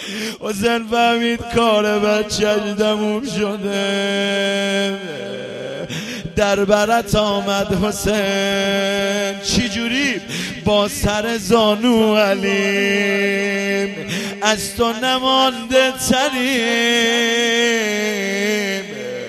حسین فهمید کار بچه‌ش تموم شده، در برت آمد حسین. چی جوری؟ با سر زانو علیم، از تو نمانده تریم.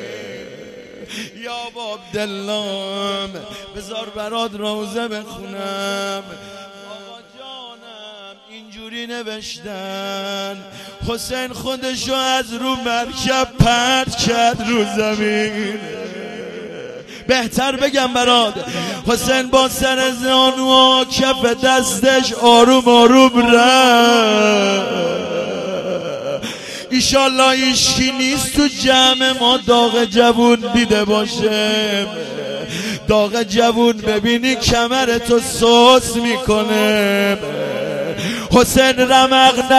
یا عبدالله بذار برات روزه بخونم. آقا جانم اینجوری نوشتن حسین خودشو از رو مرکب پرت کرد رو زمین. بهتر بگم برات، حسین با سر زانو و کف دستش آروم آروم رفت. ایشالله ایشکی نیست تو جمع ما داغ جوون دیده باشه. داغ جوون ببینی کمرتو سوس میکنه. حسین رمق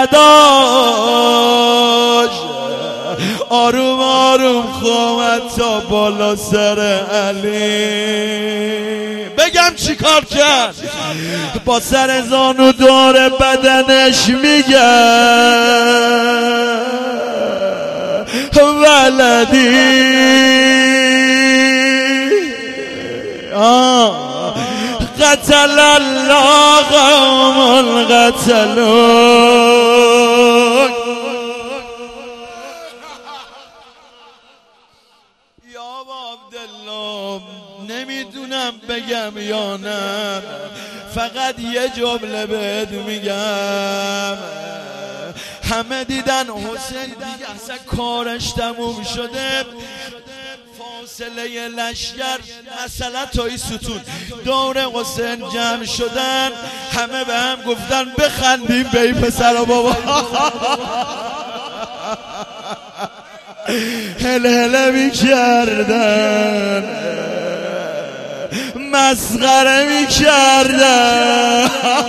نداشت، آروم آروم خومد تا بالا سر علی. بگم چی کار کرد؟ با سر زانو دور بدنش میگه ولدی قتل الله قوم القتلون. یا عبدالله نمیدونم بگم یا نه، فقط یه جمله بهت میگم. همه دیدن حسین دیگه اصلا کارش تموم شده، فاصله لشکر مثلا تایی ستون دور حسین جمع شدن. همه به هم گفتن بخندیم به این پسر و بابا. هل هله میکردن، مسخره میکردن،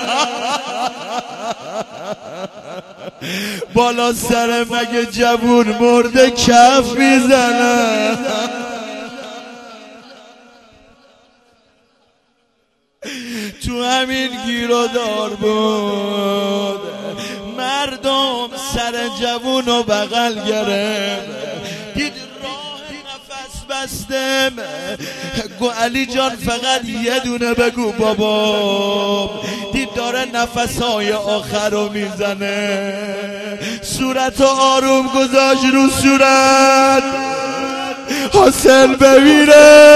بالا سر مگه جوون مرده کف میزنن. تو همین گیرودار بود، مردم سر جوون و بغل گرفت. دید راه نفس بستم، گو علی جان فقط یه دونه بگو بابا. دید داره نفسهای آخر رو میزنه، صورت آروم گذاشت رو صورت. حسین ببینه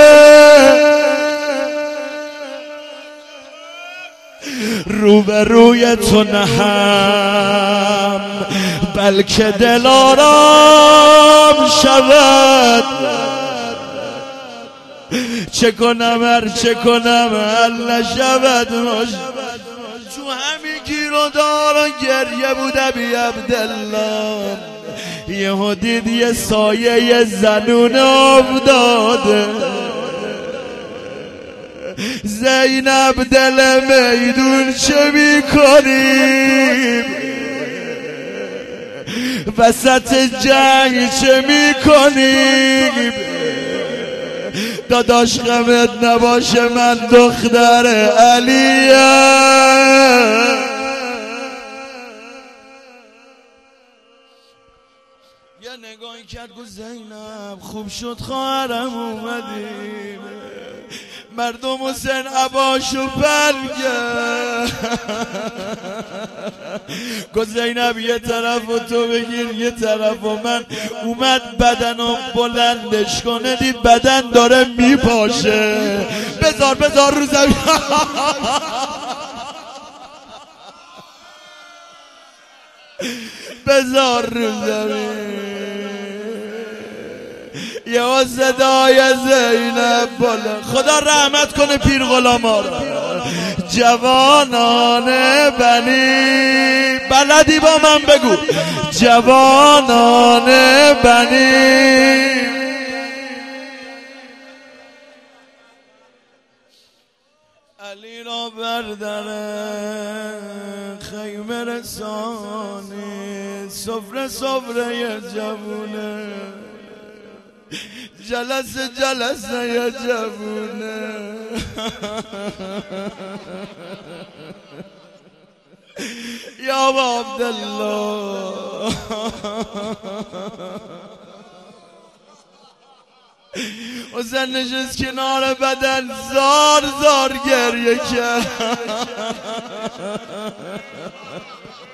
رو به روی تو نهم، بلکه دل آرام شود. چه کنم چه کنم حل نشود. تو همین گیر و دار و گریه بود ابی عبدالله. یهو دید یه سایه زنون افتاده. زینب دل میدون چه میکنیم؟ وسط جنگ چه میکنیم؟ داداش غمت نباشه من دختر علیم. یه نگاهی کرد گفت زینب خوب شد خواهرم اومدیم. مردم حسین عباشو بلگه. گفت زینب یه طرف و تو بگیر یه طرف و من. اومد بدنو بلندش کنه، دید بدن داره میپاشه. بذار رو زمین. بذار رو زمین. یه صدای زینب بالا. خدا رحمت کنه پیر غلاما را. جوانان بنی، بلدی با من بگو. جوانان بنی علی را بردر خیمه رسانی. سفره جوونه، جلسه یا جوونه. یا عبدالله حسین نشست کنار بدن زار زار گریه کرد.